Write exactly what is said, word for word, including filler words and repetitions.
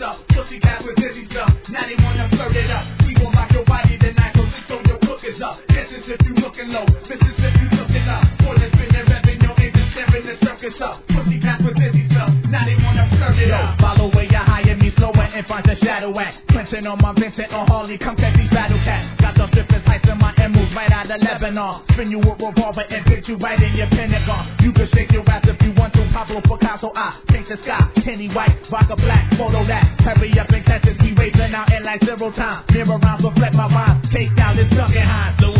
stuff. Pussy cat with dizzy stuff. Now they wanna flirt it up. We gon' rock your body tonight, so just throw your hookers up. This is if you looking low. This is if you looking up. Or let's spin the revenue, your engine staring the circus up. Pussy cat with dizzy stuff. Now they wanna flirt it up. Follow where you hire me slower and find the shadow at. Clinton on my Vincent or Harley, come catch these battle cats. Got the different types in my M moves right out of Lebanon. Spin you a revolver and pitch you right in your Pentagon. You can shake your ass if you want to. Pablo Picasso, I paint the sky. Kenny White, vodka black, photo that. Hurry up and catch us, we racing out in like zero time. Mirror rounds reflect my rhymes. Take down this Duncan Hines.